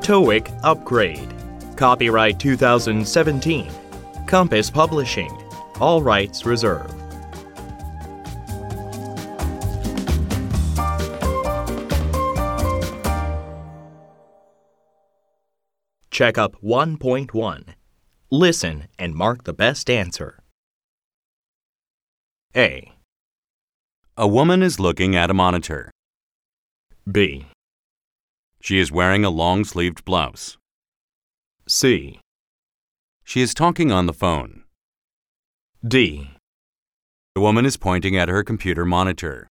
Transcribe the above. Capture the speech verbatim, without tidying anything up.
TOEIC upgrade. Copyright two thousand seventeen. Compass Publishing. All rights reserved. Checkup one point one. Listen and mark the best answer. A. A woman is looking at a monitor. B. She is wearing a long-sleeved blouse. C. She is talking on the phone. D. The woman is pointing at her computer monitor.